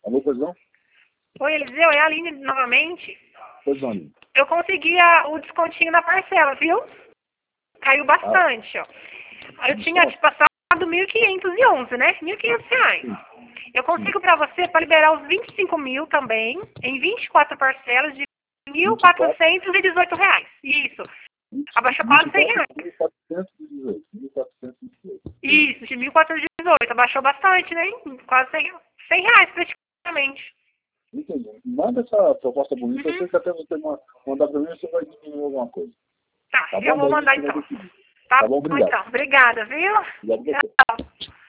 Alô, pois não? Oi, Eliseu, é a Aline novamente. Pois não, Aline. Eu consegui o descontinho na parcela, viu? Caiu bastante, ó. Eu tinha te passado 1.511, né? R$ 1.500. Eu consigo para você, para liberar os 25 mil também, em 24 parcelas de R$ 1.418. Isso. Abaixou quase R$ 100. 1.418. 1.418. Isso, de 1.418. Abaixou bastante, né? Quase R$ 100 praticamente. Entendi. Manda essa proposta bonita. Eu sei que até você mandar para mim, você vai diminuir alguma coisa. Tá, Tá bom? eu vou Daí mandar você vai então. decidir. Tá Tá bom? bom, Obrigado. então. Obrigada, viu? Obrigado a você. Tchau.